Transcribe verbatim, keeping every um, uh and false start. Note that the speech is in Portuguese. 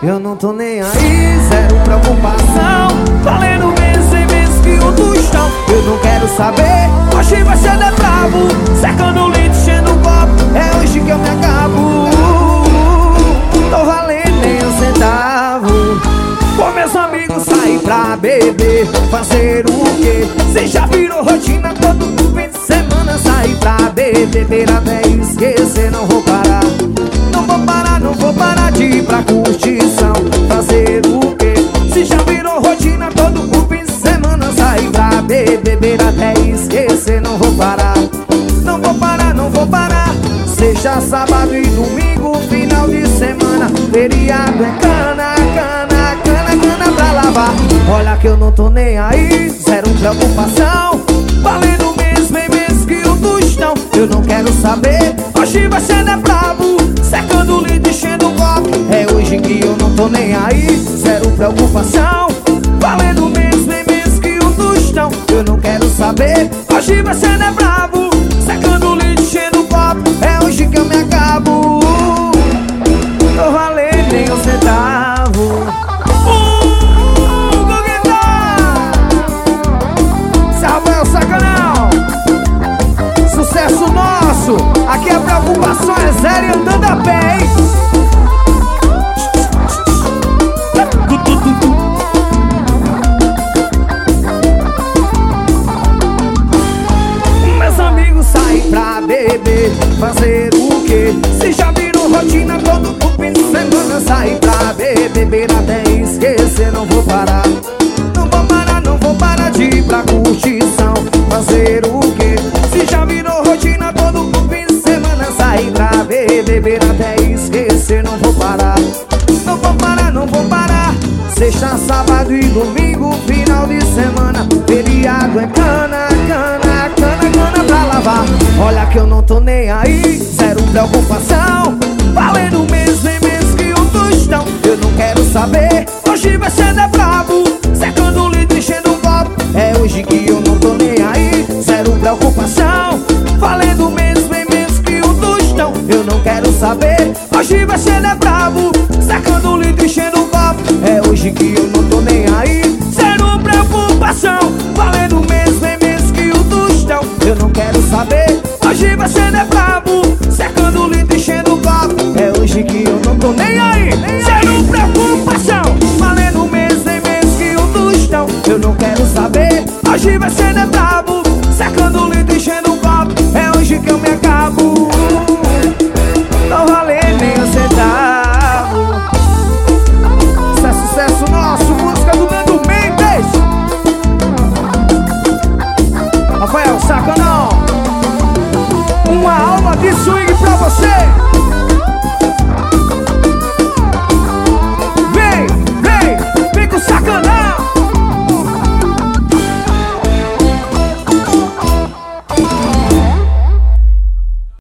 eu não tô nem aí, zero preocupação. Valendo menos e menos que o tostão. Eu não quero saber, hoje vai ser de bravo. Secando o litro, enchendo o copo, é hoje que eu me acabo. Tô valendo nem um centavo. Com meus amigos sair pra beber, fazer o quê? Cê já virou rotina, todo fim de semana sair pra beber, beber até esquecer, não vou parar. Não vou parar, não vou parar de ir pra curtição. Fazer o quê? Se já virou rotina, todo fim de semana sair pra beber, beber até esquecer, não vou parar. Não vou parar, não vou parar. Seja sábado e domingo, final de semana, feriado é cana, cana, cana, cana pra lavar. Olha que eu não tô nem aí, zero preocupação. Valendo mesmo, é mesmo que o tostão. Eu não quero saber, hoje vai ser de brabo. Secando o litro, enchendo o copo, é hoje que eu não tô nem aí, zero preocupação. Valendo mesmo, é mesmo que o tostão. Eu não quero saber, hoje vai ser de brabo. Secando o litro, enchendo o copo, é hoje que eu me acabo. Tô valendo nem um centavo. Uh, Goguetá! Salve o sacanão! Sucesso nosso! Aqui a preocupação é zero e andando a pé, hein? Meus amigos saem pra beber, fazer o quê? Se já virou rotina, todo o fim de semana sair pra beber, beber até esquecer, não vou parar. Não vou parar, não vou parar de ir pra curtição. Fazer o quê? Se já virou rotina, todo o fim de semana sair pra beber, beber até esquecer, não vou parar. Não vou parar, não vou parar. Sexta, sábado e domingo, final de semana, feriado é cana, cana, cana, cana pra lavar. Olha que eu não tô nem aí, zero preocupação. Valendo mesmo, é mesmo que o tostão. Eu não quero saber, hoje vai ser de brabo. Secando o litro, enchendo o copo, é hoje que eu não tô nem aí, zero preocupação. Valendo mesmo, é mesmo que o tostão. Eu não quero saber, hoje vai ser de brabo.